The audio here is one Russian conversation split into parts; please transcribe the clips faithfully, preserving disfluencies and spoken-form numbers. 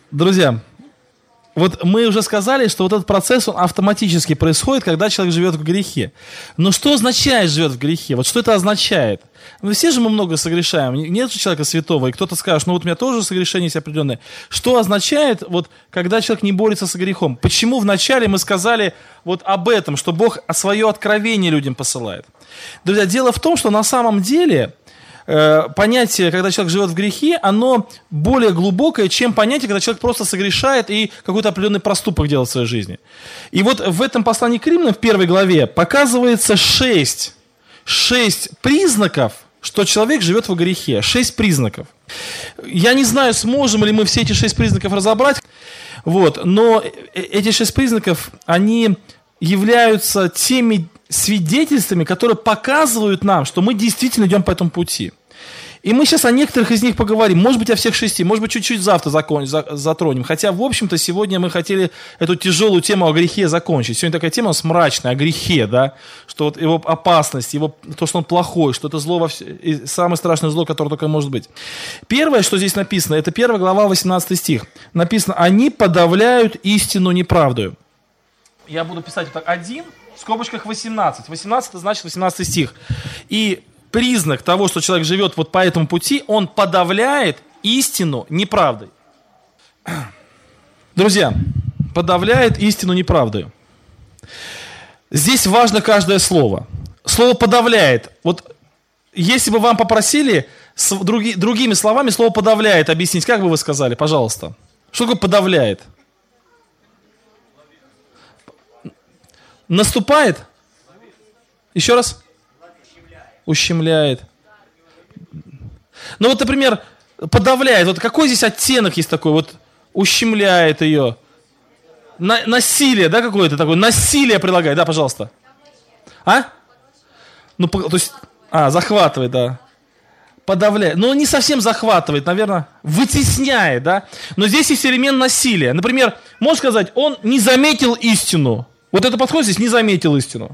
Друзья, вот мы уже сказали, что вот этот процесс, он автоматически происходит, когда человек живет в грехе. Но что означает живет в грехе? Вот что это означает? Ну, все же мы много согрешаем. Нет же человека святого, и кто-то скажет, ну вот у меня тоже согрешение есть определенное. Что означает, вот, когда человек не борется с грехом? Почему вначале мы сказали вот об этом, что Бог свое откровение людям посылает? Друзья, дело в том, что на самом деле э, понятие, когда человек живет в грехе, оно более глубокое, чем понятие, когда человек просто согрешает и какой-то определенный проступок делает в своей жизни. И вот в этом послании к Римлянам, в первой главе, показывается шесть, шесть признаков, что человек живет во грехе. Шесть признаков. Я не знаю, сможем ли мы все эти шесть признаков разобрать, вот, но эти шесть признаков, они являются теми свидетельствами, которые показывают нам, что мы действительно идем по этому пути. И мы сейчас о некоторых из них поговорим. Может быть, о всех шести, может быть, чуть-чуть завтра закон, за, затронем. Хотя, в общем-то, сегодня мы хотели эту тяжелую тему о грехе закончить. Сегодня такая тема у нас мрачная, о грехе, да, что вот его опасность, его, то, что он плохой, что это зло, во все, самое страшное зло, которое только может быть. Первое, что здесь написано, это первая глава, восемнадцатый стих. Написано, они подавляют истину неправдою. Я буду писать вот так, один, в скобочках восемнадцать. восемнадцать, это значит восемнадцатый стих. И признак того, что человек живет вот по этому пути, он подавляет истину неправдой. Друзья, подавляет истину неправдой. Здесь важно каждое слово. Слово подавляет. Вот если бы вам попросили с други, другими словами слово подавляет объяснить, как бы вы сказали, пожалуйста? Что такое подавляет? Наступает? Еще раз? Ущемляет. Ну вот, например, подавляет. Вот какой здесь оттенок есть такой? Вот ущемляет ее. На, насилие, да, какое-то такое? Насилие предлагает, да, пожалуйста. А? Ну, то есть, а, захватывает, да. Подавляет. Но не совсем захватывает, наверное, вытесняет, да. Но здесь есть элемент насилия. Например, можно сказать, он не заметил истину. Вот это подходит здесь, не заметил истину.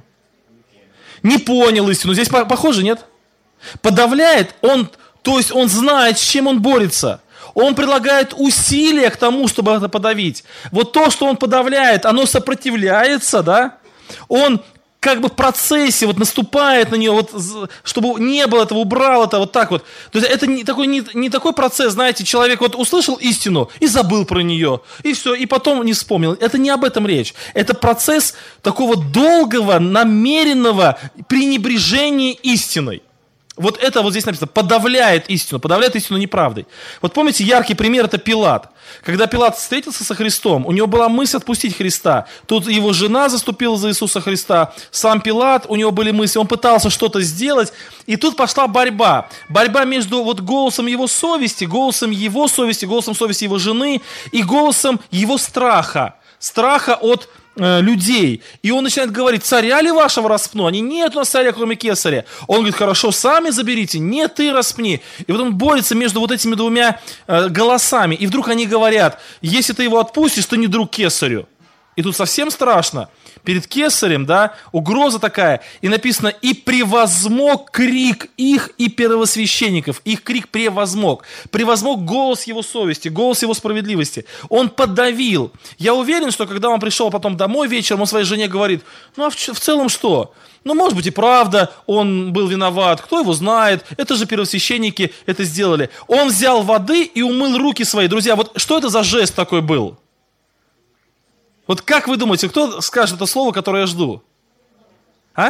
Не понял истину. Здесь похоже, нет? Подавляет, он, то есть он знает, с чем он борется. Он предлагает усилия к тому, чтобы это подавить. Вот то, что он подавляет, оно сопротивляется, да? Он как бы в процессе вот наступает на нее, вот, чтобы не было этого, убрал это, вот так вот. То есть это не такой, не, не такой процесс, знаете, человек вот услышал истину и забыл про нее, и все, и потом не вспомнил. Это не об этом речь. Это процесс такого долгого, намеренного пренебрежения истиной. Вот это вот здесь написано, подавляет истину, подавляет истину неправдой. Вот помните, яркий пример это Пилат. Когда Пилат встретился со Христом, у него была мысль отпустить Христа. Тут его жена заступила за Иисуса Христа, сам Пилат, у него были мысли, он пытался что-то сделать, и тут пошла борьба. Борьба между вот голосом его совести, голосом его совести, голосом совести его жены и голосом его страха. Страха от людей. И он начинает говорить, царя ли вашего распну? Они, нет у нас царя, кроме кесаря. Он говорит, хорошо, сами заберите. Нет, ты распни. И вот он борется между вот этими двумя э, голосами. И вдруг они говорят, если ты его отпустишь, ты не друг кесарю. И тут совсем страшно. Перед кесарем, да, угроза такая. И написано, и превозмог крик их и первосвященников. Их крик превозмог. Превозмог голос его совести, голос его справедливости. Он подавил. Я уверен, что когда он пришел потом домой вечером, он своей жене говорит, ну а в, в целом что? Ну, может быть, и правда, он был виноват, кто его знает, это же первосвященники это сделали. Он взял воды и умыл руки свои. Друзья, вот что это за жест такой был? Вот как вы думаете, кто скажет это слово, которое я жду? А?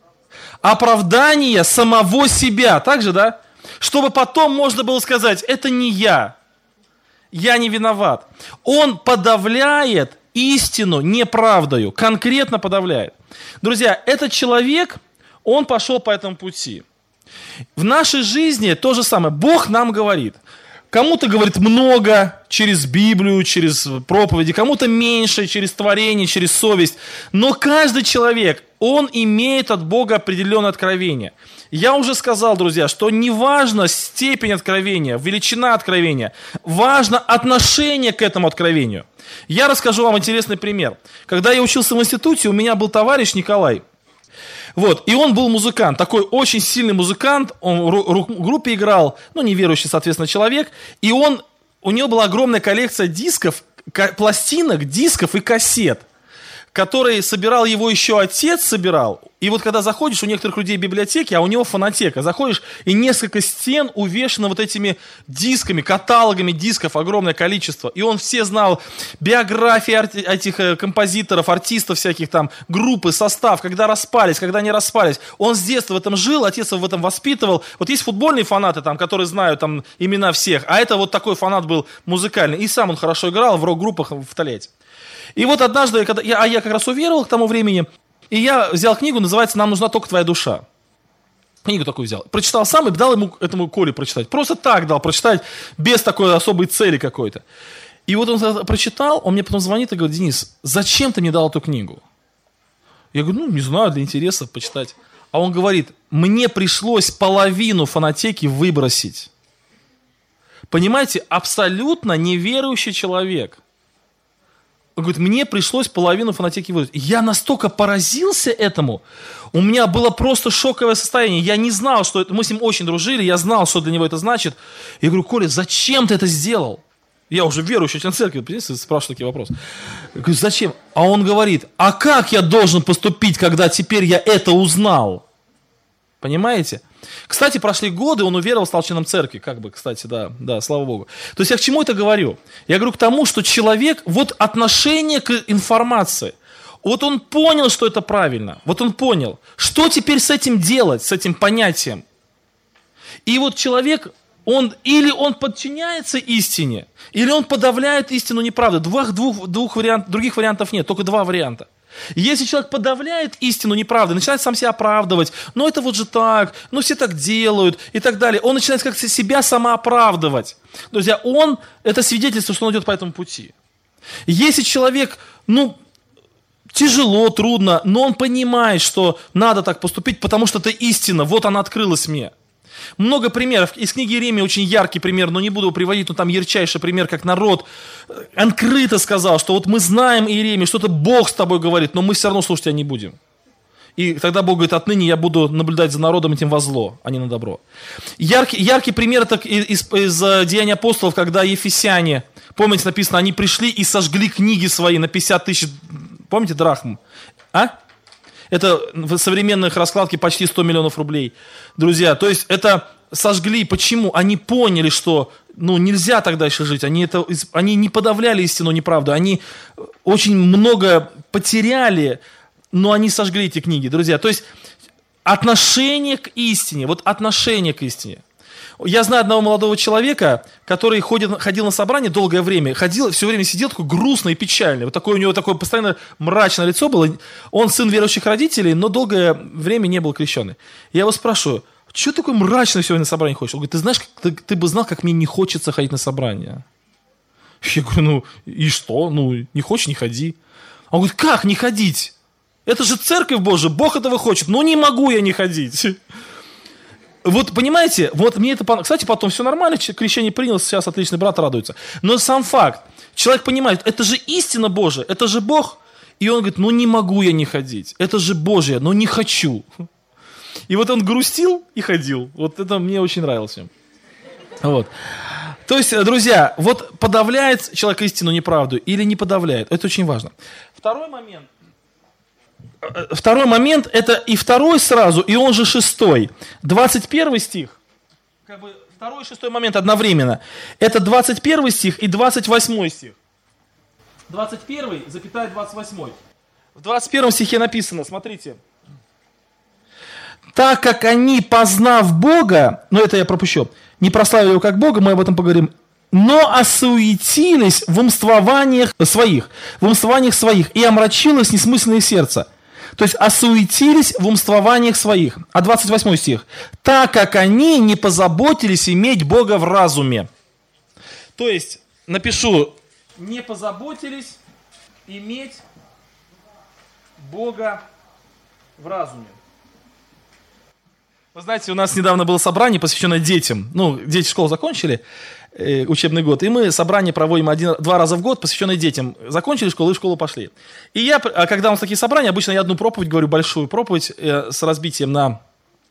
Оправдание самого себя, так же, да? Чтобы потом можно было сказать, это не я, я не виноват. Он подавляет истину неправдою, конкретно подавляет. Друзья, этот человек, он пошел по этому пути. В нашей жизни то же самое. Бог нам говорит. Кому-то говорит много через Библию, через проповеди, кому-то меньше через творение, через совесть. Но каждый человек, он имеет от Бога определенное откровение. Я уже сказал, друзья, что не важна степень откровения, величина откровения, важно отношение к этому откровению. Я расскажу вам интересный пример. Когда я учился в институте, у меня был товарищ Николай. Вот, и он был музыкант, такой очень сильный музыкант, он в группе играл, ну, неверующий, соответственно, человек, и он у него была огромная коллекция дисков, пластинок, дисков и кассет, который собирал его еще отец, собирал. И вот когда заходишь, у некоторых людей библиотеки, а у него фонотека. Заходишь, и несколько стен увешано вот этими дисками, каталогами дисков, огромное количество. И он все знал биографии арти- этих э, композиторов, артистов всяких там, группы, состав, когда распались, когда не распались. Он с детства в этом жил, отец его в этом воспитывал. Вот есть футбольные фанаты, там, которые знают там, имена всех, а это вот такой фанат был музыкальный. И сам он хорошо играл в рок-группах в Тольятти. И вот однажды, когда я, а я как раз уверовал к тому времени, и я взял книгу, называется «Нам нужна только твоя душа». Книгу такую взял. Прочитал сам и дал ему, этому Коле прочитать. Просто так дал прочитать, без такой особой цели какой-то. И вот он прочитал, он мне потом звонит и говорит: Денис, зачем ты мне дал эту книгу? Я говорю, ну, не знаю, для интереса почитать. А он говорит, мне пришлось половину фонотеки выбросить. Понимаете, абсолютно неверующий человек. Он говорит, мне пришлось половину фонотеки выдать. Я настолько поразился этому, у меня было просто шоковое состояние. Я не знал, что это... Мы с ним очень дружили, я знал, что для него это значит. Я говорю, Коля, зачем ты это сделал? Я уже верующий член церкви, спрашиваю такие вопросы. Я говорю, зачем? А он говорит, а как я должен поступить, когда теперь я это узнал? Понимаете? Кстати, прошли годы, он уверовал, стал членом церкви, как бы, кстати, да, да, слава Богу. То есть я к чему это говорю? Я говорю к тому, что человек, вот отношение к информации, вот он понял, что это правильно, вот он понял, что теперь с этим делать, с этим понятием. И вот человек, он или он подчиняется истине, или он подавляет истину неправду. Двух, двух, двух вариант, других вариантов нет, только два варианта. Если человек подавляет истину неправды, начинает сам себя оправдывать, ну это вот же так, ну все так делают и так далее, он начинает как-то себя самооправдывать. Друзья, он, это свидетельство, что он идет по этому пути. Если человек, ну, тяжело, трудно, но он понимает, что надо так поступить, потому что это истина, вот она открылась мне. Много примеров. Из книги Иеремии очень яркий пример, но не буду его приводить, но там ярчайший пример, как народ открыто сказал, что вот мы знаем, Иеремия, что-то Бог с тобой говорит, но мы все равно слушать тебя не будем. И тогда Бог говорит, отныне я буду наблюдать за народом этим во зло, а не на добро. Яркий, яркий пример это из, из, из Деяний апостолов, когда ефесяне, помните, написано, они пришли и сожгли книги свои на пятьдесят тысяч, помните, драхм? А? Это в современных раскладке почти сто миллионов рублей. Друзья, то есть это сожгли. Почему? Они поняли, что ну, нельзя так дальше жить. Они, это, они не подавляли истину неправду. Они очень много потеряли, но они сожгли эти книги. Друзья, то есть отношение к истине. Вот отношение к истине. Я знаю одного молодого человека, который ходит, ходил на собрание долгое время, ходил, все время сидел такой грустный и печальный. Вот такое у него такое постоянно мрачное лицо было. Он сын верующих родителей, но долгое время не был крещеный. Я его спрашиваю, что такое мрачный сегодня на собрание ходишь? Он говорит, ты знаешь, ты, ты бы знал, как мне не хочется ходить на собрание. Я говорю, ну и что? Ну не хочешь, не ходи. Он говорит, как не ходить? Это же церковь Божия, Бог этого хочет. Ну не могу я не ходить. Вот понимаете, вот мне это, кстати, потом все нормально, крещение принял, сейчас отличный брат радуется. Но сам факт, человек понимает, это же истина Божия, это же Бог. И он говорит, ну не могу я не ходить, это же Божье, но не хочу. И вот он грустил и ходил. Вот это мне очень нравилось. Вот. То есть, друзья, вот подавляет человек истину неправду или не подавляет, это очень важно. Второй момент. Второй момент, это и второй сразу, и он же шестой. двадцать первый стих, как бы второй и шестой момент одновременно. Это двадцать первый стих и двадцать восьмой стих. двадцать первый, запятая двадцать восьмой. В двадцать первом стихе написано, смотрите. Так как они, познав Бога, ну это я пропущу, не прославили его как Бога, мы об этом поговорим, но осуетились в умствованиях своих, в умствованиях своих, и омрачилось несмысленное сердце. То есть осуетились в умствованиях своих. А двадцать восьмой стих. Так как они не позаботились иметь Бога в разуме. То есть, напишу, не позаботились иметь Бога в разуме. Вы знаете, у нас недавно было собрание, посвященное детям. Ну, дети школу закончили, э, учебный год, и мы собрание проводим один, два раза в год, посвященное детям. Закончили школу и в школу пошли. И я, когда у нас такие собрания, обычно я одну проповедь говорю, большую проповедь э, с разбитием на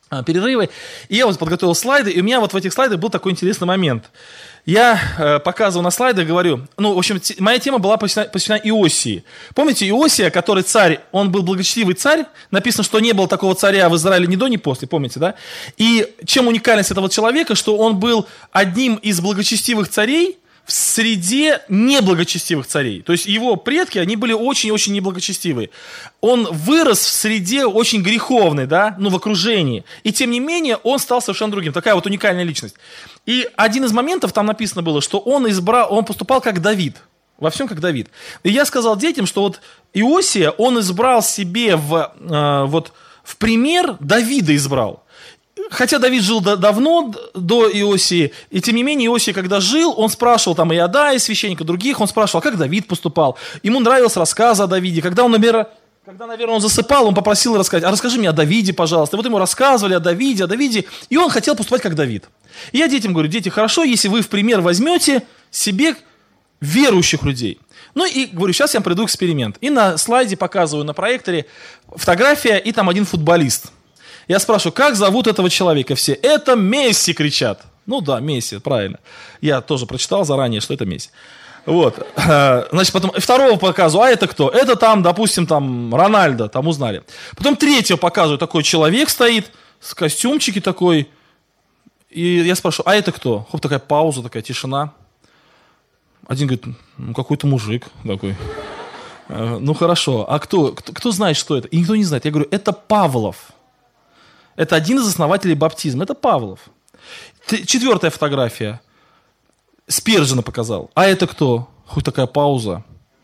перерывы. И я вот подготовил слайды, и у меня вот в этих слайдах был такой интересный момент. Я э, показываю на слайдах, говорю, ну, в общем, т- моя тема была посвящена, посвящена Иосии. Помните, Иосия, который царь, он был благочестивый царь, написано, что не было такого царя в Израиле ни до, ни после, помните, да? И чем уникальность этого человека, что он был одним из благочестивых царей в среде неблагочестивых царей. То есть его предки, они были очень-очень неблагочестивые. Он вырос в среде очень греховной, да, ну, в окружении. И тем не менее, он стал совершенно другим. Такая вот уникальная личность. И один из моментов, там написано было, что он избрал, он поступал как Давид. Во всем как Давид. И я сказал детям, что вот Иосия, он избрал себе в, э, вот, в пример, Давида избрал. Хотя Давид жил до, давно, до Иосии, и тем не менее Иосия, когда жил, он спрашивал там и Иодая, и священника, других, он спрашивал, как Давид поступал. Ему нравился рассказ о Давиде. Когда, он, наверное, когда, наверное, он засыпал, он попросил рассказать, а расскажи мне о Давиде, пожалуйста. И вот ему рассказывали о Давиде, о Давиде, и он хотел поступать как Давид. И я детям говорю, дети, хорошо, если вы в пример возьмете себе верующих людей. Ну и говорю, сейчас я приду эксперимент. И на слайде показываю на проекторе фотография, и там один футболист. Я спрашиваю, как зовут этого человека? Все, это Месси, кричат. Ну да, Месси, правильно. Я тоже прочитал заранее, что это Месси. Вот. Значит, потом второго показываю, а это кто? Это там, допустим, там Рональдо, там узнали. Потом третьего показываю, такой человек стоит, с костюмчики такой. И я спрашиваю, а это кто? Хоп, такая пауза, такая тишина. Один говорит, ну какой-то мужик такой. Ну хорошо, а кто, кто, кто знает, что это? И никто не знает. Я говорю, это Павлов. Это один из основателей баптизма. Это Павлов. Четвертая фотография. Спержина показал. А это кто? Хоть такая пауза.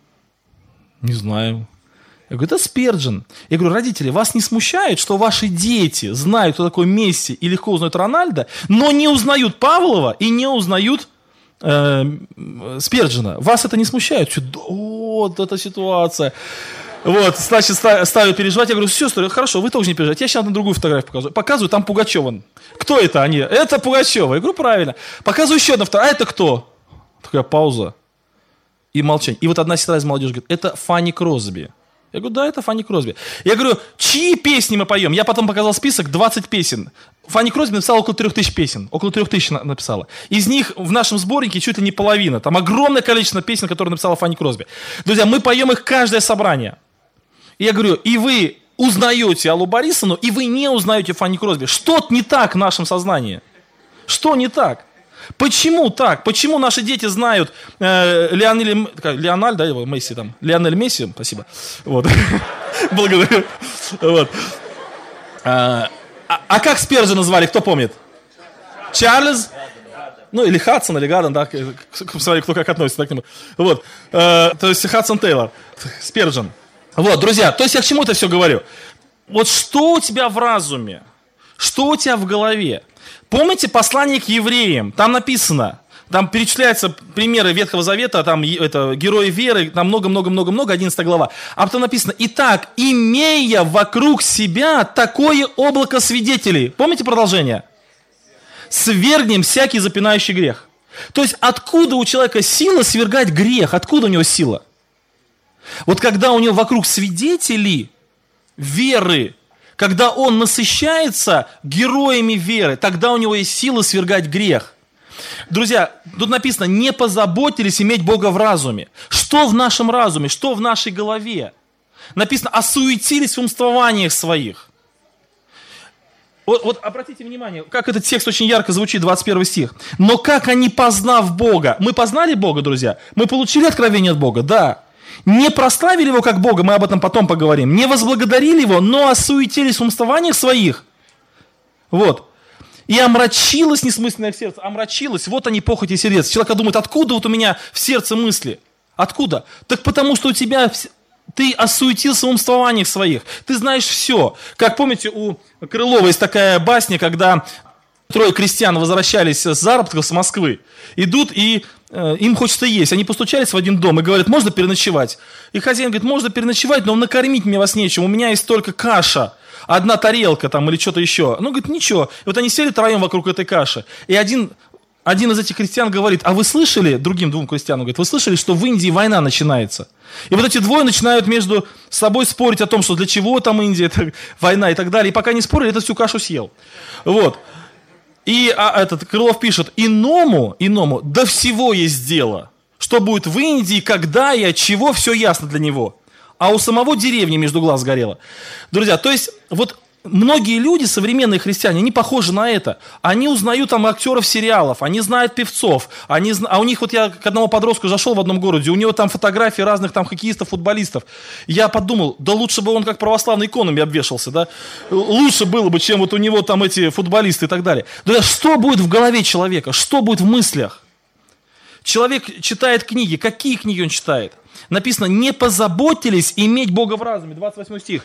Не знаю. Я говорю, это Спержин. Я говорю, родители, вас не смущает, что ваши дети знают, кто такой Месси и легко узнают Рональдо, но не узнают Павлова и не узнают э, Спержина? Вас это не смущает? Вот эта ситуация. Вот, значит, ставлю переживать. Я говорю, все, что, хорошо, вы тоже не переживайте. Я сейчас на другую фотографию показываю. Показываю, там Пугачева. Кто это они? Это Пугачева. Я говорю, правильно. Показываю еще одну фотографию. А это кто? Такая пауза. И молчание. И вот одна сестра из молодежи говорит, это Фанни Кросби. Я говорю, да, это Фанни Кросби. Я говорю, чьи песни мы поем? Я потом показал список, двадцать песен. Фанни Кросби написала около трех тысяч песен. Около трех тысяч написала. Из них в нашем сборнике чуть ли не половина. Там огромное количество песен, которые написала Фанни Кросби. Друзья, мы поем их каждое собрание. И я говорю, и вы узнаете Аллу Борисовну, и вы не узнаете Фанни Кросби. Что-то не так в нашем сознании. Что не так? Почему так? Почему наши дети знают э, Леонель, Леональ, да, Месси там, Леонель Месси, спасибо. Вот. Благодарю. Вот. А, а как Спержина звали, кто помнит? Чарльз? Ну, или Хадсон, или Гадден, да, смотри, кто как относится к нему. Вот. Э, то есть Хадсон Тейлор, Спержин. Вот, друзья, то есть я к чему это все говорю? Вот что у тебя в разуме? Что у тебя в голове? Помните послание к евреям? Там написано, там перечисляются примеры Ветхого Завета, там это, герои веры, там много-много-много-много, одиннадцатая глава. А потом написано, итак, имея вокруг себя такое облако свидетелей. Помните продолжение? Свергнем всякий запинающий грех. То есть откуда у человека сила свергать грех? Откуда у него сила? Вот когда у него вокруг свидетелей веры, когда он насыщается героями веры, тогда у него есть сила свергать грех. Друзья, тут написано, не позаботились иметь Бога в разуме. Что в нашем разуме, что в нашей голове? Написано, осуетились в умствованиях своих. Вот, вот обратите внимание, как этот текст очень ярко звучит, двадцать первый стих. Но как они, познав Бога, мы познали Бога, друзья? Мы получили откровение от Бога? Да. Не прославили Его как Бога, мы об этом потом поговорим. Не возблагодарили Его, но осуетились в умствованиях своих. Вот. И омрачилось несмысленное сердце. Омрачилось, вот они похоти сердец. Человек думает, откуда вот у меня в сердце мысли? Откуда? Так потому что у тебя... Ты осуетился в умствованиях своих. Ты знаешь все. Как помните, у Крылова есть такая басня, когда трое крестьян возвращались с заработков с Москвы. Идут и э, им хочется есть. Они постучались в один дом и говорят, можно переночевать? И хозяин говорит, можно переночевать, но накормить мне вас нечем. У меня есть только каша. Одна тарелка там или что-то еще. Ну, говорит, ничего. И вот они сели троем вокруг этой каши. И один один из этих христиан говорит, а вы слышали, другим двум христианам говорит, вы слышали, что в Индии война начинается? И вот эти двое начинают между собой спорить о том, что для чего там Индия, это, война и так далее. И пока не спорили, этот всю кашу съел. Вот. И а, этот Крылов пишет, иному, иному до всего есть дело. Что будет в Индии, когда и от чего, все ясно для него. А у самого деревни между глаз горело. Друзья, то есть вот... Многие люди, современные христиане, они похожи на это. Они узнают там актеров сериалов, они знают певцов. Они, а у них, вот я к одному подростку зашел в одном городе, у него там фотографии разных там хоккеистов, футболистов. Я подумал, да лучше бы он как православный иконами обвешался, да? Лучше было бы, чем вот у него там эти футболисты и так далее. Да что будет в голове человека? Что будет в мыслях? Человек читает книги. Какие книги он читает? Написано, не позаботились иметь Бога в разуме. двадцать восьмой стих.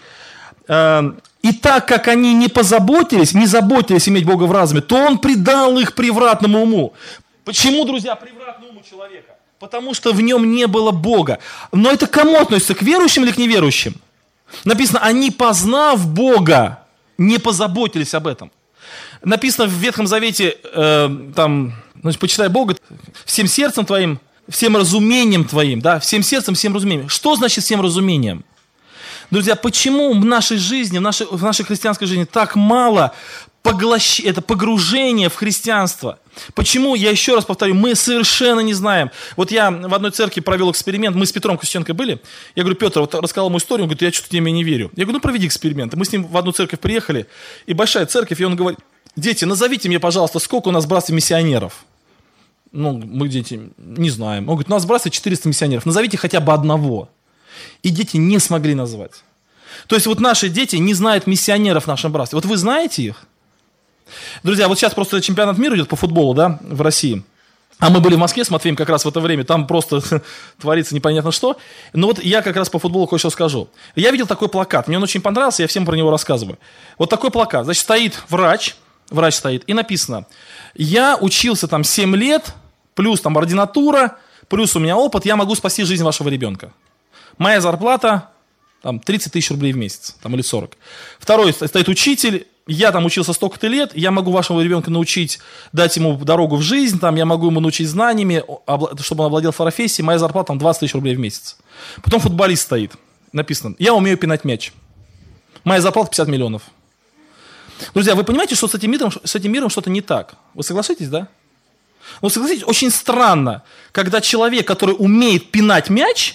И так как они не позаботились, не заботились иметь Бога в разуме, то Он предал их превратному уму. Почему, друзья, превратному уму человека? Потому что в нем не было Бога. Но это к кому относится? К верующим или к неверующим? Написано, они, познав Бога, не позаботились об этом. Написано в Ветхом Завете, э, там, значит, почитай Бога всем сердцем твоим, всем разумением твоим, да, всем сердцем, всем разумением. Что значит всем разумением? Друзья, почему в нашей жизни, в нашей, в нашей христианской жизни так мало поглощ... это погружение в христианство? Почему, я еще раз повторю, мы совершенно не знаем. Вот я в одной церкви провел эксперимент, мы с Петром Костюченко были. Я говорю, Петр, вот рассказал ему историю, он говорит, я что-то тебе не верю. Я говорю, ну проведи эксперимент. Мы с ним в одну церковь приехали, и большая церковь, и он говорит, дети, назовите мне, пожалуйста, сколько у нас в братстве миссионеров? Ну, мы, дети, не знаем. Он говорит, у нас в братстве четыреста миссионеров, назовите хотя бы одного. И дети не смогли назвать. То есть вот наши дети не знают миссионеров в нашем братстве. Вот вы знаете их? Друзья, вот сейчас просто чемпионат мира идет по футболу, да, в России. А мы были в Москве с Матвеем как раз в это время, там просто творится непонятно что. Но вот я как раз по футболу кое-что скажу. Я видел такой плакат, мне он очень понравился, я всем про него рассказываю. Вот такой плакат, значит, стоит врач, врач стоит, и написано, я учился там семь лет, плюс там ординатура, плюс у меня опыт, я могу спасти жизнь вашего ребенка. Моя зарплата там, тридцать тысяч рублей в месяц, там, или сорок. Второй стоит учитель, я там учился столько-то лет, я могу вашего ребенка научить, дать ему дорогу в жизнь, там, я могу ему научить знаниями, чтобы он овладел профессией, моя зарплата там двадцать тысяч рублей в месяц. Потом футболист стоит, написано, я умею пинать мяч. Моя зарплата пятьдесят миллионов. Друзья, вы понимаете, что с этим миром, с этим миром что-то не так? Вы согласитесь, да? Ну, согласитесь, очень странно, когда человек, который умеет пинать мяч,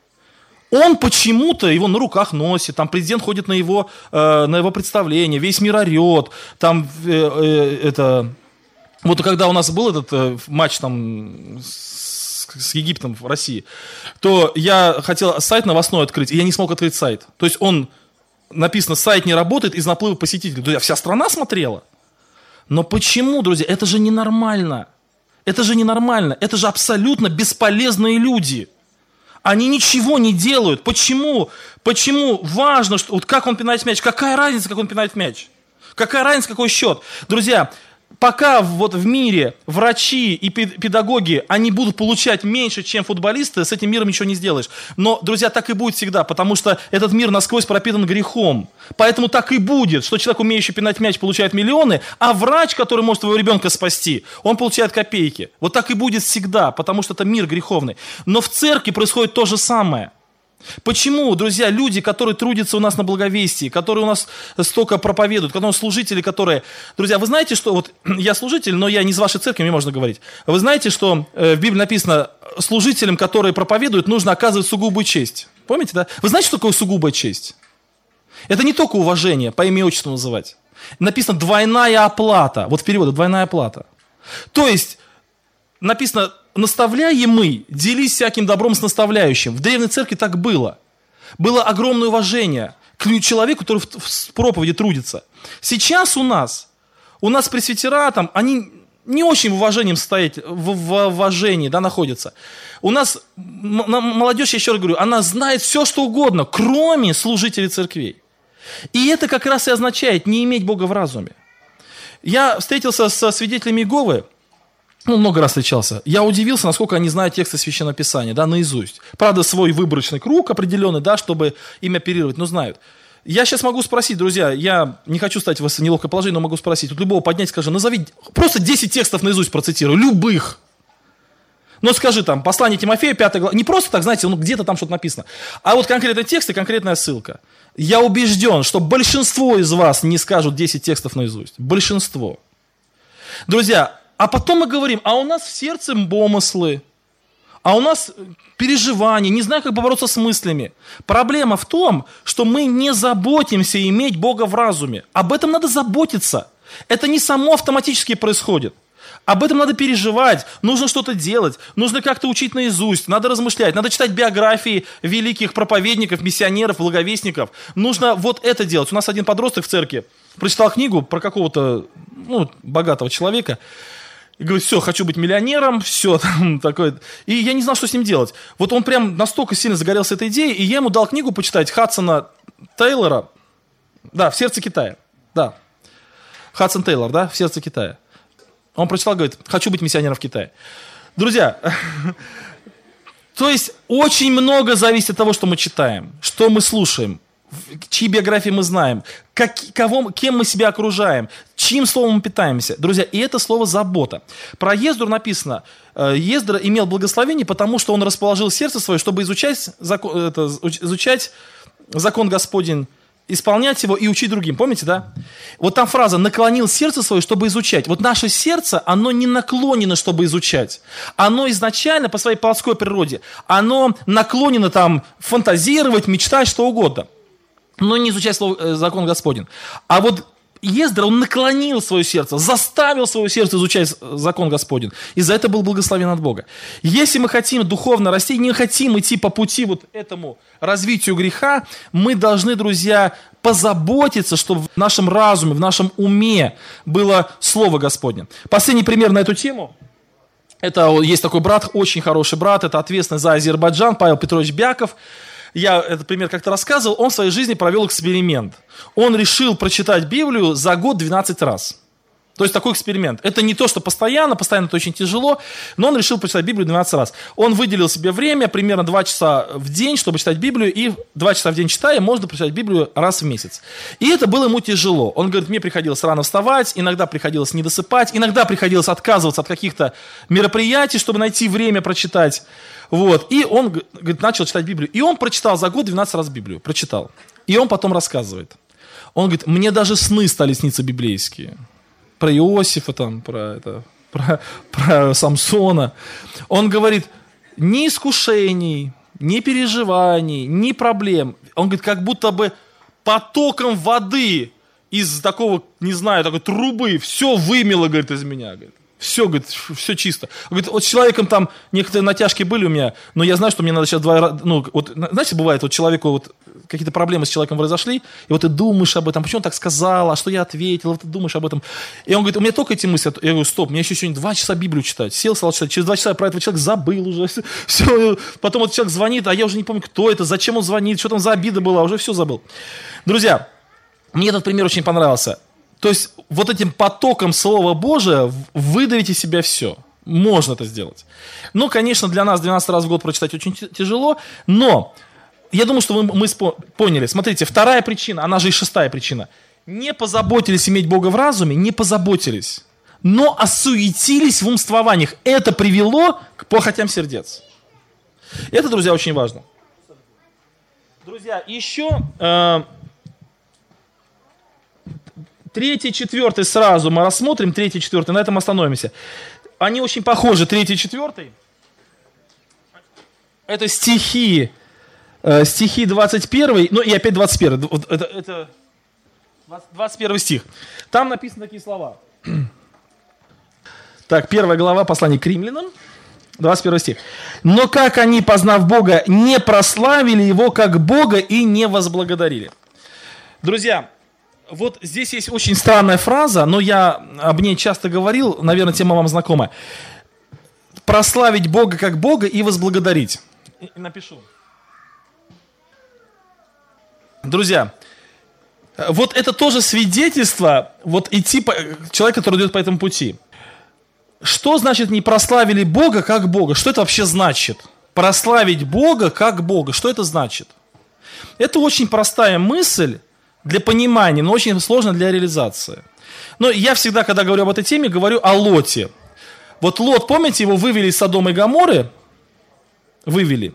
он почему-то его на руках носит, там президент ходит на его, э, на его представление, весь мир орет, там э, э, это... Вот когда у нас был этот э, матч там с, с Египтом в России, то я хотел сайт новостной открыть, и я не смог открыть сайт. То есть он, написано, сайт не работает из наплыва посетителей. Друзья, вся страна смотрела. Но почему, друзья, это же ненормально. Это же ненормально. Это же абсолютно бесполезные люди. Они ничего не делают. Почему? Почему важно, что, вот как он пинает мяч? Какая разница, как он пинает мяч? Какая разница, какой счет? Друзья, пока вот в мире врачи и педагоги, они будут получать меньше, чем футболисты, с этим миром ничего не сделаешь. Но, друзья, так и будет всегда, потому что этот мир насквозь пропитан грехом. Поэтому так и будет, что человек, умеющий пинать мяч, получает миллионы, а врач, который может твоего ребенка спасти, он получает копейки. Вот так и будет всегда, потому что это мир греховный. Но в церкви происходит то же самое. Почему, друзья, люди, которые трудятся у нас на благовестии, которые у нас столько проповедуют, которые служители, которые... Друзья, вы знаете, что... Вот я служитель, но я не из вашей церкви, мне можно говорить. Вы знаете, что в Библии написано, служителям, которые проповедуют, нужно оказывать сугубую честь. Помните, да? Вы знаете, что такое сугубая честь? Это не только уважение, по имени и отчеству называть. Написано двойная оплата. Вот в переводе двойная оплата. То есть написано... Наставляемый, делись всяким добром с наставляющим. В древней церкви так было. Было огромное уважение к человеку, который в, в проповеди трудится. Сейчас у нас, у нас пресвитера там, они не очень в уважении стоят, в, в уважении, да, находятся. У нас молодежь, я еще раз говорю, она знает все, что угодно, кроме служителей церквей. И это как раз и означает не иметь Бога в разуме. Я встретился со свидетелями Иеговы. Ну, много раз встречался. Я удивился, насколько они знают тексты Священного Писания, да, наизусть. Правда, свой выборочный круг определенный, да, чтобы им оперировать, но знают. Я сейчас могу спросить, друзья, я не хочу стать в вас в неловкое положение, но могу спросить. Вот любого поднять, скажи, назови, просто десять текстов наизусть процитирую, любых. Но скажи там, послание Тимофея, пятая глава, не просто так, знаете, ну где-то там что-то написано, а вот конкретный текст и конкретная ссылка. Я убежден, что большинство из вас не скажут десять текстов наизусть. Большинство. Друзья, а потом мы говорим, а у нас в сердце помыслы, а у нас переживания, не знаю, как побороться с мыслями. Проблема в том, что мы не заботимся иметь Бога в разуме. Об этом надо заботиться. Это не само автоматически происходит. Об этом надо переживать, нужно что-то делать, нужно как-то учить наизусть, надо размышлять, надо читать биографии великих проповедников, миссионеров, благовестников. Нужно вот это делать. У нас один подросток в церкви прочитал книгу про какого-то ну, богатого человека, и говорит, все, хочу быть миллионером, все, там, такое. И я не знал, что с ним делать. Вот он прям настолько сильно загорелся этой идеей, и я ему дал книгу почитать Хадсона Тейлора, да, «В сердце Китая», да, Хадсон Тейлор, да, «В сердце Китая». Он прочитал, говорит, хочу быть миссионером в Китае. Друзья, то есть очень много зависит от того, что мы читаем, что мы слушаем, чьи биографии мы знаем, как, кого, кем мы себя окружаем, чьим словом мы питаемся. Друзья, и это слово «забота». Про Ездру написано, Ездра имел благословение, потому что он расположил сердце свое, чтобы изучать закон, это, изучать закон Господень, исполнять его и учить другим. Помните, да? Вот там фраза «наклонил сердце свое, чтобы изучать». Вот наше сердце, оно не наклонено, чтобы изучать. Оно изначально по своей плотской природе, оно наклонено там фантазировать, мечтать, что угодно. Но не изучать слово, закон Господень. А вот Ездра, он наклонил свое сердце, заставил свое сердце изучать закон Господень. И за это был благословен от Бога. Если мы хотим духовно расти, не хотим идти по пути вот этому развитию греха, мы должны, друзья, позаботиться, чтобы в нашем разуме, в нашем уме было Слово Господне. Последний пример на эту тему. Это есть такой брат, очень хороший брат, это ответственный за Азербайджан, Павел Петрович Бяков. Я этот пример как-то рассказывал, он в своей жизни провел эксперимент. Он решил прочитать Библию за год двенадцать раз. То есть такой эксперимент. Это не то, что постоянно, постоянно это очень тяжело, но он решил прочитать Библию двенадцать раз. Он выделил себе время, примерно два часа в день, чтобы читать Библию, и два часа в день читая, можно прочитать Библию раз в месяц. И это было ему тяжело. Он говорит, мне приходилось рано вставать, иногда приходилось не досыпать, иногда приходилось отказываться от каких-то мероприятий, чтобы найти время прочитать. Вот. И он говорит, начал читать Библию. И он прочитал за год двенадцать раз Библию. Прочитал. И он потом рассказывает. Он говорит, мне даже сны стали сниться библейские. Про Иосифа, там, про, это, про, про Самсона. Он говорит, ни искушений, ни переживаний, ни проблем. Он говорит, как будто бы потоком воды из такого, не знаю, такой трубы все вымело, говорит, из меня. Говорит. Все, говорит, все чисто. Говорит, вот с человеком там некоторые натяжки были у меня, но я знаю, что мне надо сейчас два раза, ну, вот, знаете, бывает, вот человеку вот какие-то проблемы с человеком произошли, и вот ты думаешь об этом, почему он так сказал, а что я ответил, вот ты думаешь об этом. И он говорит, у меня только эти мысли, я говорю, стоп, мне еще сегодня два часа Библию читать. Сел, стал читать, через два часа я про этого человека забыл уже, все, потом вот человек звонит, а я уже не помню, кто это, зачем он звонит, что там за обида была, уже все забыл. Друзья, мне этот пример очень понравился. То есть вот этим потоком Слова Божия выдавить из себя все. Можно это сделать. Ну, конечно, для нас двенадцать раз в год прочитать очень тяжело, но я думаю, что мы, мы поняли. Смотрите, вторая причина, она же и шестая причина. Не позаботились иметь Бога в разуме, не позаботились, но осуетились в умствованиях. Это привело к похотям сердец. Это, друзья, очень важно. Друзья, еще... Э, Третий, четвертый сразу мы рассмотрим, третий, четвертый, на этом остановимся. Они очень похожи, третий, четвертый. Это стихи, э, стихи двадцать первый, ну и опять двадцать первый, это, это двадцать первый стих. Там написаны такие слова. Так, первая глава послания к римлянам, двадцать первый стих. «Но как они, познав Бога, не прославили Его как Бога и не возблагодарили». Друзья, вот здесь есть очень странная фраза, но я об ней часто говорил, наверное, тема вам знакома. Прославить Бога как Бога и возблагодарить. И напишу. Друзья, вот это тоже свидетельство, вот идти по, человек, который идет по этому пути. Что значит не прославили Бога как Бога? Что это вообще значит? Прославить Бога как Бога. Что это значит? Это очень простая мысль, для понимания, но очень сложно для реализации. Но я всегда, когда говорю об этой теме, говорю о Лоте. Вот Лот, помните, его вывели из Содома и Гоморры? Вывели.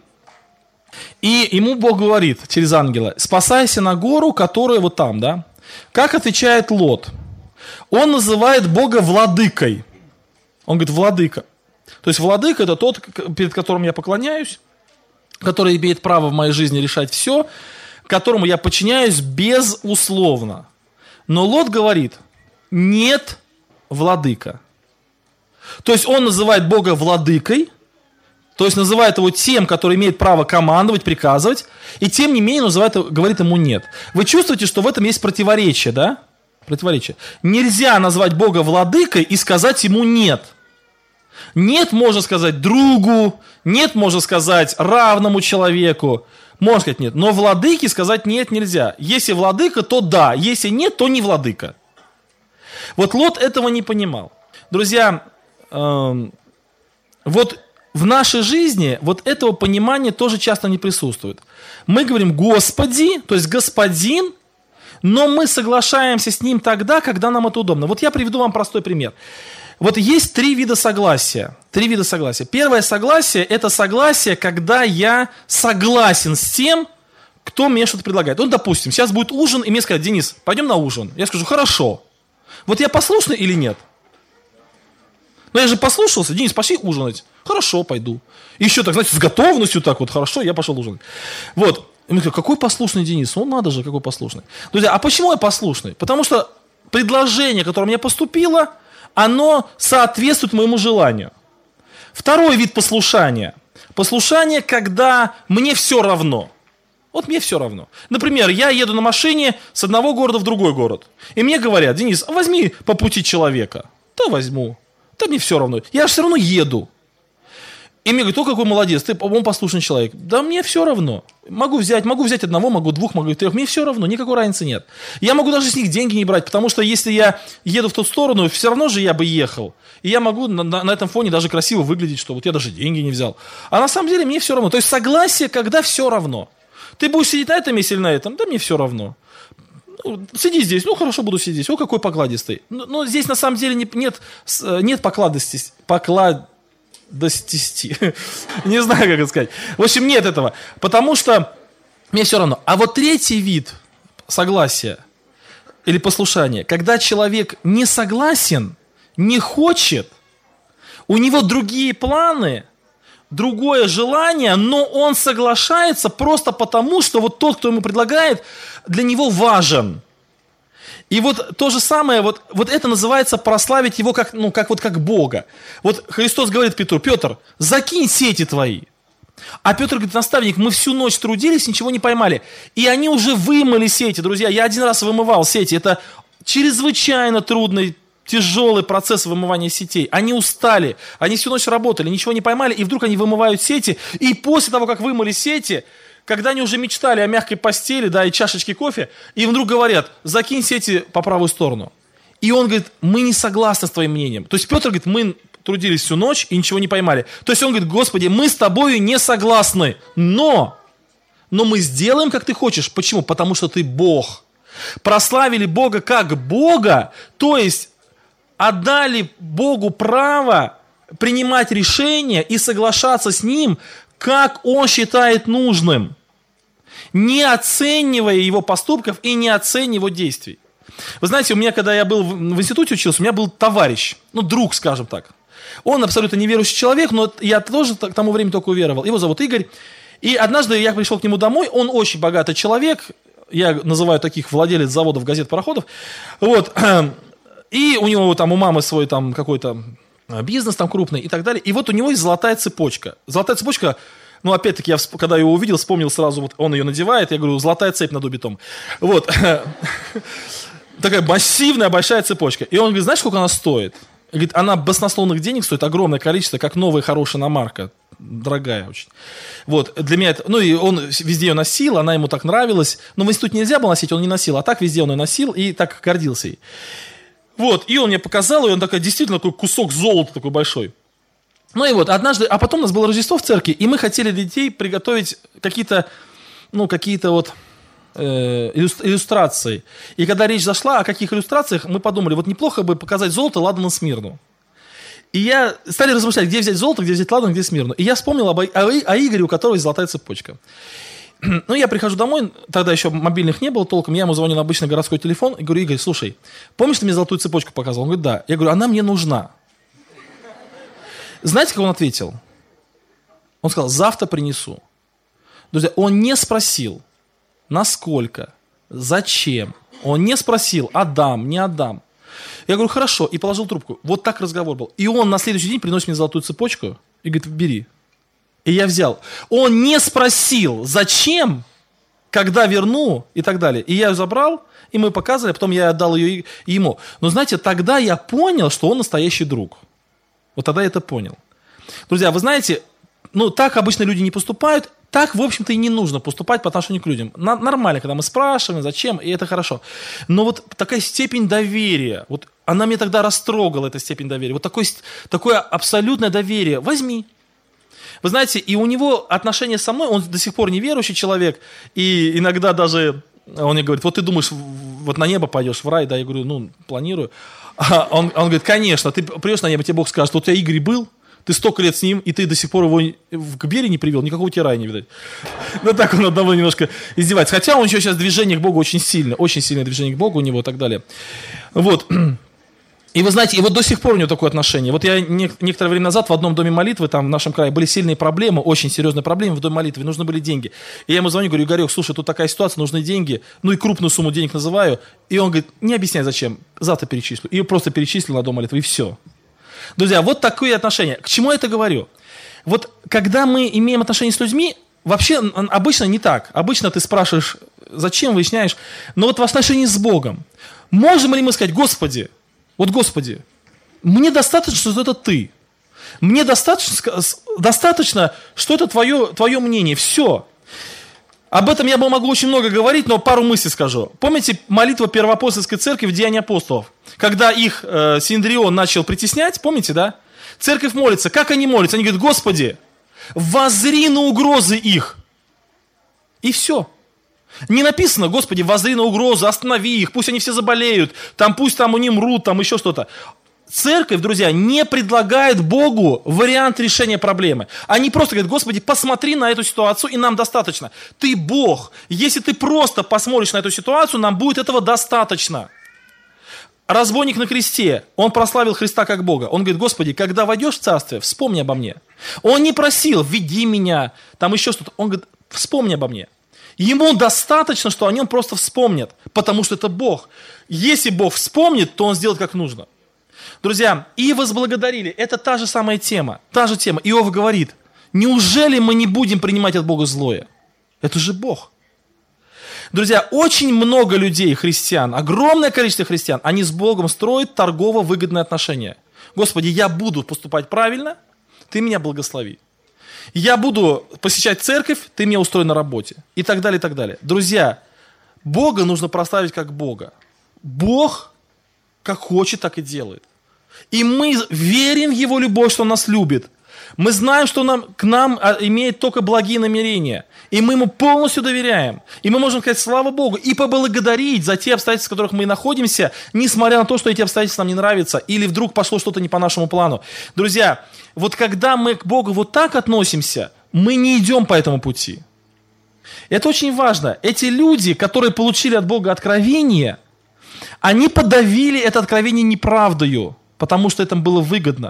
И ему Бог говорит через ангела: спасайся на гору, которая вот там, да? Как отвечает Лот? Он называет Бога владыкой. Он говорит, владыка. То есть владыка — это тот, перед которым я поклоняюсь, который имеет право в моей жизни решать все, которому я подчиняюсь безусловно. Но Лот говорит, нет, владыка. То есть он называет Бога владыкой, то есть называет его тем, который имеет право командовать, приказывать, и тем не менее называет, говорит ему нет. Вы чувствуете, что в этом есть противоречие, да? Противоречие. Нельзя назвать Бога владыкой и сказать ему нет. Нет можно сказать другу, нет можно сказать равному человеку, можно сказать нет. Но владыке сказать нет нельзя. Если владыка, то да, если нет, то не владыка. Вот Лот этого не понимал. Друзья, эм, вот в нашей жизни вот этого понимания тоже часто не присутствует. Мы говорим «Господи», то есть «Господин», но мы соглашаемся с Ним тогда, когда нам это удобно. Вот я приведу вам простой пример. Вот есть три вида согласия. Три вида согласия. Первое согласие – это согласие, когда я согласен с тем, кто мне что-то предлагает. Ну, допустим, сейчас будет ужин, и мне скажут: Денис, пойдем на ужин. Я скажу: хорошо. Вот я послушный или нет? Ну, я же послушался. Денис, пошли ужинать. Хорошо, пойду. И еще так, знаете, с готовностью так вот, хорошо, я пошел ужинать. Вот. И мне говорят: какой послушный Денис? Ну, надо же, какой послушный. Друзья, а почему я послушный? Потому что предложение, которое мне поступило, оно соответствует моему желанию. Второй вид послушания. Послушание, когда мне все равно. Вот мне все равно. Например, я еду на машине с одного города в другой город. И мне говорят: Денис, возьми по пути человека. Да возьму. Да мне все равно. Я же все равно еду. И мне говорят: о, какой молодец, ты, по-моему, послушный человек. Да мне все равно. Могу взять, могу взять одного, могу двух, могу трех. Мне все равно, никакой разницы нет. Я могу даже с них деньги не брать, потому что если я еду в ту сторону, все равно же я бы ехал. И я могу на, на, на этом фоне даже красиво выглядеть, что вот я даже деньги не взял. А на самом деле мне все равно. То есть согласие, когда все равно. Ты будешь сидеть на этом месте или на этом? Да мне все равно. Ну, сиди здесь, ну хорошо, буду сидеть здесь. О, какой покладистый. Но, но здесь на самом деле не, нет, нет покладости. Поклад... Достисти. Не знаю, как это сказать. В общем, нет этого. Потому что мне все равно. А вот третий вид согласия или послушания, когда человек не согласен, не хочет, у него другие планы, другое желание, но он соглашается просто потому, что вот тот, кто ему предлагает, для него важен. И вот то же самое, вот, вот это называется прославить его как, ну, как, вот, как Бога. Вот Христос говорит Петру: Петр, закинь сети твои. А Петр говорит: наставник, мы всю ночь трудились, ничего не поймали. И они уже вымыли сети, друзья. Я один раз вымывал сети. Это чрезвычайно трудный, тяжелый процесс вымывания сетей. Они устали, они всю ночь работали, ничего не поймали, и вдруг они вымывают сети. И после того, как вымыли сети, когда они уже мечтали о мягкой постели, да, и чашечке кофе, им вдруг говорят: закинь сети по правую сторону. И он говорит: мы не согласны с твоим мнением. То есть Петр говорит: мы трудились всю ночь и ничего не поймали. То есть он говорит: Господи, мы с тобою не согласны, но, но мы сделаем, как ты хочешь. Почему? Потому что ты Бог. Прославили Бога как Бога, то есть отдали Богу право принимать решения и соглашаться с Ним, как Он считает нужным, не оценивая его поступков и не оценивая его действий. Вы знаете, у меня, когда я был в институте учился, у меня был товарищ, ну, друг, скажем так. Он абсолютно неверующий человек, но я тоже к тому времени только уверовал. Его зовут Игорь. И однажды я пришел к нему домой, он очень богатый человек, я называю таких владелец заводов, газет, пароходов. Вот. И у него там, у мамы свой там какой-то бизнес там крупный и так далее. И вот у него есть золотая цепочка. Золотая цепочка, ну, опять-таки, я, когда его увидел, вспомнил сразу, вот он ее надевает, я говорю: золотая цепь над убитом. Вот. Такая массивная, большая цепочка. И он говорит: знаешь, сколько она стоит? Говорит: она баснословных денег стоит, огромное количество, как новая хорошая иномарка. Дорогая очень. Вот, для меня это, ну, и он везде ее носил, она ему так нравилась. Но в институте нельзя было носить, он не носил, а так везде он ее носил и так гордился ей. Вот, и он мне показал, и он такой, действительно, такой кусок золота такой большой. Ну и вот, однажды, а потом у нас было Рождество в церкви, и мы хотели для детей приготовить какие-то, ну, какие-то вот э, иллюстрацией. И когда речь зашла о каких иллюстрациях, мы подумали, вот неплохо бы показать золото Ладана Смирну. И я стали размышлять, где взять золото, где взять ладан, где Смирну. И я вспомнил об, о, о Игоре, у которого есть золотая цепочка. Ну, я прихожу домой, тогда еще мобильных не было толком, я ему звоню на обычный городской телефон и говорю: Игорь, слушай, помнишь, ты мне золотую цепочку показывал? Он говорит: да. Я говорю: она мне нужна. Знаете, как он ответил? Он сказал: завтра принесу. Друзья, он не спросил, насколько, зачем. Он не спросил, отдам, не отдам. Я говорю: хорошо, и положил трубку. Вот так разговор был. И он на следующий день приносит мне золотую цепочку и говорит: бери. И я взял. Он не спросил, зачем, когда верну и так далее. И я ее забрал, и мы показывали, потом я отдал ее ему. Но знаете, тогда я понял, что он настоящий друг. Вот тогда я это понял. Друзья, вы знаете, ну так обычно люди не поступают. Так, в общем-то, и не нужно поступать по отношению к людям. На- нормально, когда мы спрашиваем, зачем, и это хорошо. Но вот такая степень доверия, вот она меня тогда растрогала, эта степень доверия. Вот такое, такое абсолютное доверие. Возьми. Вы знаете, и у него отношения со мной, он до сих пор неверующий человек, и иногда даже он мне говорит: вот ты думаешь, вот на небо пойдешь, в рай, да? Я говорю: ну, планирую. А он, он говорит: конечно, ты придешь на небо, тебе Бог скажет: вот у тебя Игорь был, ты столько лет с ним, и ты до сих пор его к Берии не привел, никакого тебе рая не видать. Ну так он одного немножко издевается. Хотя он еще сейчас движение к Богу очень сильно, очень сильное движение к Богу у него и так далее. Вот. И вы знаете, и вот до сих пор у него такое отношение. Вот я не, некоторое время назад в одном доме молитвы, там в нашем крае были сильные проблемы, очень серьезные проблемы в доме молитвы, нужны были деньги. И я ему звоню, говорю: Игорек, слушай, тут такая ситуация, нужны деньги, ну и крупную сумму денег называю. И он говорит: не объясняй зачем, завтра перечислю. И просто перечислил на дом молитвы, и все. Друзья, вот такое отношение. К чему я это говорю? Вот когда мы имеем отношения с людьми, вообще обычно не так. Обычно ты спрашиваешь, зачем, выясняешь. Но вот в отношении с Богом. Можем ли мы сказать: Господи, вот Господи, мне достаточно, что это Ты. Мне достаточно, достаточно что это твое, твое мнение. Все. Об этом я бы могу очень много говорить, но пару мыслей скажу. Помните молитва Первоапостольской церкви в Деянии апостолов? Когда их э, Синдрион начал притеснять, помните, да? Церковь молится. Как они молятся? Они говорят: Господи, воззри на угрозы их. И все. Не написано: Господи, воззри на угрозы, останови их, пусть они все заболеют, там, пусть там они мрут, там еще что-то. Церковь, друзья, не предлагает Богу вариант решения проблемы. Они просто говорят: Господи, посмотри на эту ситуацию, и нам достаточно. Ты Бог. Если ты просто посмотришь на эту ситуацию, нам будет этого достаточно. Разбойник на кресте, он прославил Христа как Бога. Он говорит: Господи, когда войдешь в царствие, вспомни обо мне. Он не просил: веди меня, там еще что-то. Он говорит: вспомни обо мне. Ему достаточно, что о нем просто вспомнят, потому что это Бог. Если Бог вспомнит, то Он сделает как нужно. Друзья, и возблагодарили. Это та же самая тема. Та же тема. Иов говорит: неужели мы не будем принимать от Бога злое? Это же Бог. Друзья, очень много людей, христиан, огромное количество христиан, они с Богом строят торгово-выгодные отношения. Господи, я буду поступать правильно, Ты меня благослови. Я буду посещать церковь, Ты меня устрой на работе. И так далее, и так далее. Друзья, Бога нужно прославить как Бога. Бог как хочет, так и делает. И мы верим в Его любовь, что Он нас любит. Мы знаем, что нам, к нам имеет только благие намерения. И мы Ему полностью доверяем. И мы можем сказать: слава Богу, и поблагодарить за те обстоятельства, в которых мы находимся, несмотря на то, что эти обстоятельства нам не нравятся, или вдруг пошло что-то не по нашему плану. Друзья, вот когда мы к Богу вот так относимся, мы не идем по этому пути. Это очень важно. Эти люди, которые получили от Бога откровение, они подавили это откровение неправдою, потому что это было выгодно.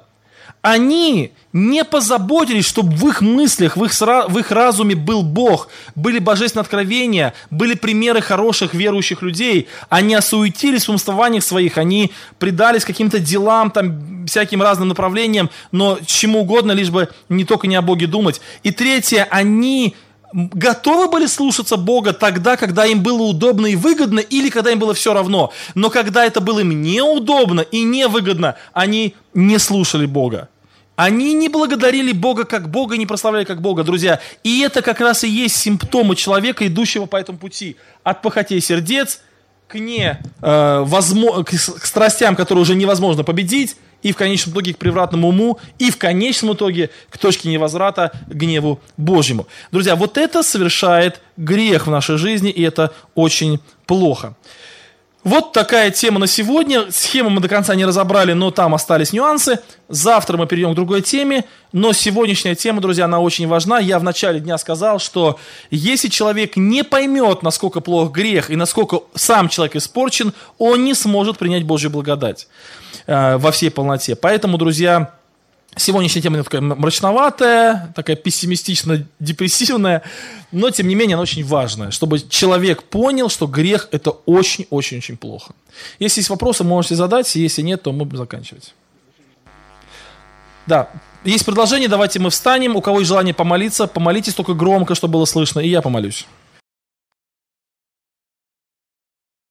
Они не позаботились, чтобы в их мыслях, в их, в их разуме был Бог, были божественные откровения, были примеры хороших верующих людей. Они осуетились в умствованиях своих, они предались каким-то делам, там, всяким разным направлениям, но чему угодно, лишь бы не только не о Боге думать. И третье, они готовы были слушаться Бога тогда, когда им было удобно и выгодно, или когда им было все равно. Но когда это было им неудобно и невыгодно, они не слушали Бога. Они не благодарили Бога как Бога, не прославляли как Бога, друзья. И это как раз и есть симптомы человека, идущего по этому пути. От похотей сердец к, не, э, возможно, к страстям, которые уже невозможно победить, и в конечном итоге к превратному уму, и в конечном итоге к точке невозврата, к гневу Божьему. Друзья, вот это совершает грех в нашей жизни, и это очень плохо. Вот такая тема на сегодня. Схему мы до конца не разобрали, но там остались нюансы. Завтра мы перейдем к другой теме. Но сегодняшняя тема, друзья, она очень важна. Я в начале дня сказал, что если человек не поймет, насколько плох грех и насколько сам человек испорчен, он не сможет принять Божью благодать э, во всей полноте. Поэтому, друзья, сегодняшняя тема такая мрачноватая, такая пессимистично-депрессивная, но, тем не менее, она очень важная, чтобы человек понял, что грех – это очень-очень-очень плохо. Если есть вопросы, можете задать, если нет, то мы будем заканчивать. Да, есть предложение, давайте мы встанем. У кого есть желание помолиться, помолитесь только громко, чтобы было слышно, и я помолюсь.